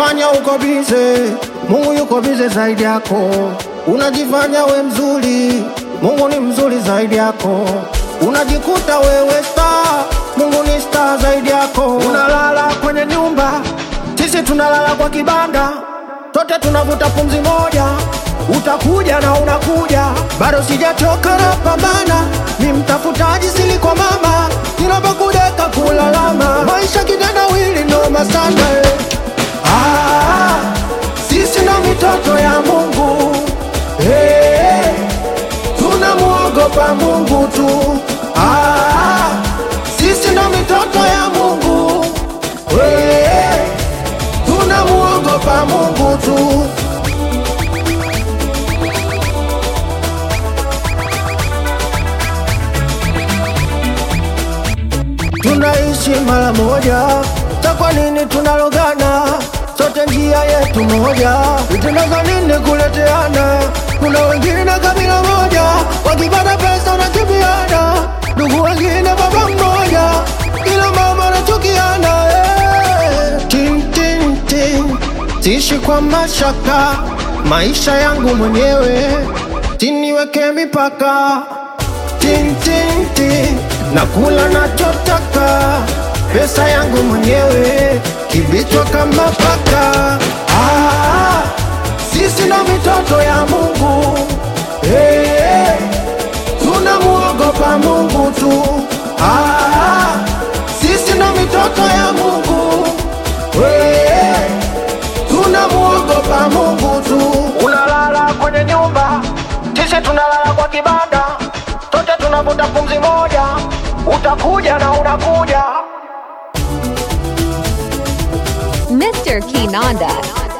Unajifanya uko bize, Mungu yuko bize zaidi yako. Unajifanya we mzuri, Mungu ni mzuri zaidi yako. Unajikuta wewe star, Mungu ni star zaidi yako. Unalala kwenye nyumba, sisi tunalala kwa kibanda. Sote tunavuta pumzi moja, utakuja na unakuja. Bado sijachoka na pambana, ni mtafutaji sili kwa mama. Ninapokudeka kulalama, maisha kitendawili noma sana. Sisi ndo mitoto ya Mungu, tunamuogopa Mungu tu. Sisi ndo mitoto ya Mungu, tunamuogopa Mungu tu. Tunaishi mara moja, kwa nini tunalogana? Sote njia yetu moja, tunaza nini kuleteana? Kuna wengine kabila moja, wakipata pesa wanakibiana. Ndugu wengine baba mmoja, ila mama wanachukiana. Ting ting ting, siishi kwa mashaka, maisha yangu mwenyewe, siniweke mipaka. Ting ting ting, nakula nachotaka, pesa yangu mwenyewe, kibichwa kama paka. Sisi ndo mitoto ya Mungu, tunamuogopa Mungu tu. Sisi ndo mitoto ya Mungu, tunamuogopa Mungu tu. Unalala kwenye nyumba, sisi tunalala kwa kibanda. Sote tunavuta pumzi moja, utakuja na unakuja. Mr. Kinanda.